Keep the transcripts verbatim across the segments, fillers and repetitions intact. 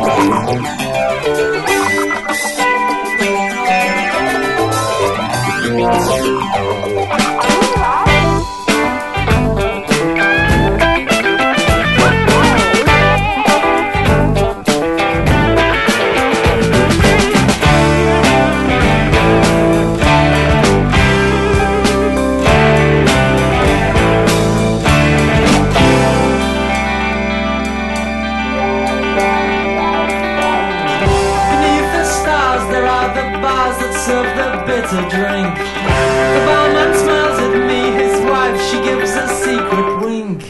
To drink. The barman smiles at me, his wife, she gives a secret wink.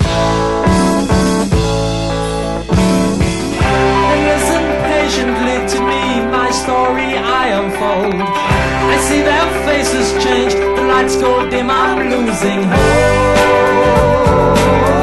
They listen patiently to me, my story I unfold. I see their faces change, the lights go dim, I'm losing hope.